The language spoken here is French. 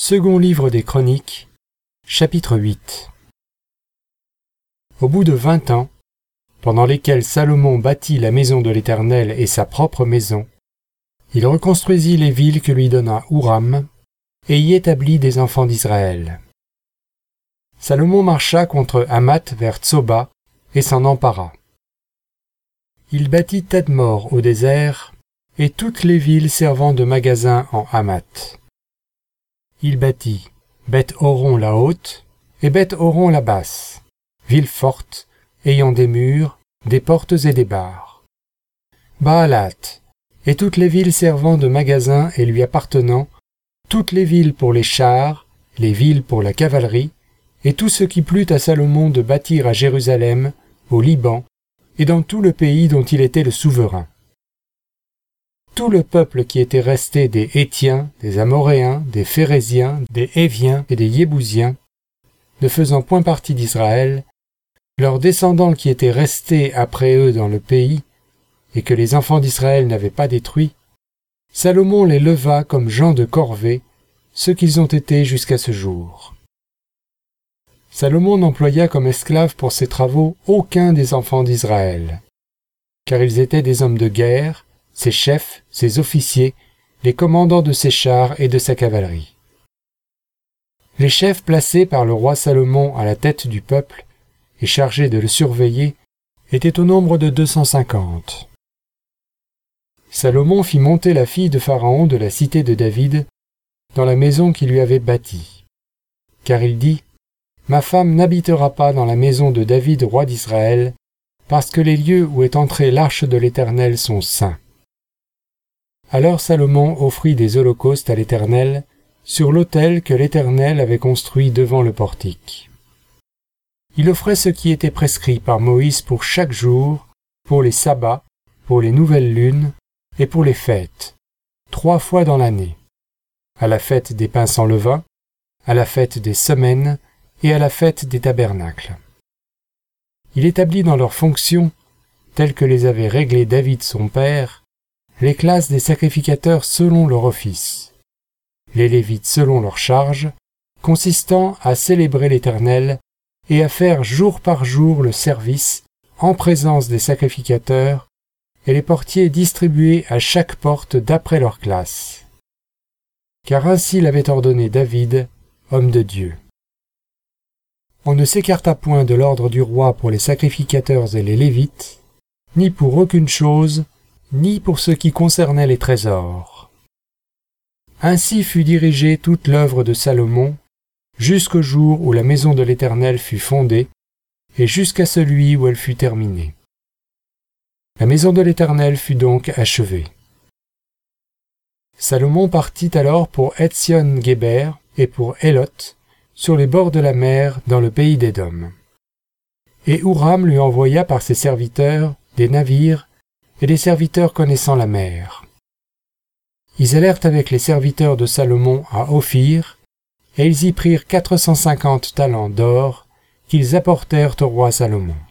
Second livre des Chroniques, chapitre 8. Au bout de 20 ans, pendant lesquels Salomon bâtit la maison de l'Éternel et sa propre maison, il reconstruisit les villes que lui donna Huram, et y établit des enfants d'Israël. Salomon marcha contre Hamath vers Tsoba, et s'en empara. Il bâtit Tadmor au désert, et toutes les villes servant de magasins en Hamath. Il bâtit Beth-Horon la haute et Beth-Horon la basse, villes fortes, ayant des murs, des portes et des barres. Baalat, et toutes les villes servant de magasins et lui appartenant, toutes les villes pour les chars, les villes pour la cavalerie, et tout ce qui plut à Salomon de bâtir à Jérusalem, au Liban, et dans tout le pays dont il était le souverain. Tout le peuple qui était resté des Hétiens, des Amoréens, des Phéréziens, des Héviens et des Yébousiens, ne faisant point partie d'Israël, leurs descendants qui étaient restés après eux dans le pays, et que les enfants d'Israël n'avaient pas détruits, Salomon les leva comme gens de corvée, ceux qu'ils ont été jusqu'à ce jour. Salomon n'employa comme esclaves pour ses travaux aucun des enfants d'Israël, car ils étaient des hommes de guerre, ses chefs, ses officiers, les commandants de ses chars et de sa cavalerie. Les chefs placés par le roi Salomon à la tête du peuple et chargés de le surveiller étaient au nombre de 250. Salomon fit monter la fille de Pharaon de la cité de David dans la maison qu'il lui avait bâtie. Car il dit : « Ma femme n'habitera pas dans la maison de David, roi d'Israël, parce que les lieux où est entrée l'arche de l'Éternel sont saints. » Alors Salomon offrit des holocaustes à l'Éternel sur l'autel que l'Éternel avait construit devant le portique. Il offrait ce qui était prescrit par Moïse pour chaque jour, pour les sabbats, pour les nouvelles lunes et pour les fêtes, 3 fois dans l'année, à la fête des pains sans levain, à la fête des semaines et à la fête des tabernacles. Il établit dans leurs fonctions, telles que les avait réglées David son père, les classes des sacrificateurs selon leur office, les Lévites selon leur charge, consistant à célébrer l'Éternel et à faire jour par jour le service en présence des sacrificateurs, et les portiers distribués à chaque porte d'après leur classe. Car ainsi l'avait ordonné David, homme de Dieu. On ne s'écarta point de l'ordre du roi pour les sacrificateurs et les Lévites, ni pour aucune chose, ni pour ce qui concernait les trésors. Ainsi fut dirigée toute l'œuvre de Salomon, jusqu'au jour où la maison de l'Éternel fut fondée, et jusqu'à celui où elle fut terminée. La maison de l'Éternel fut donc achevée. Salomon partit alors pour Etzion-Guéber et pour Élot, sur les bords de la mer, dans le pays d'Édom. Et Huram lui envoya par ses serviteurs des navires et des serviteurs connaissant la mer. Ils allèrent avec les serviteurs de Salomon à Ophir, et ils y prirent 450 talents d'or qu'ils apportèrent au roi Salomon.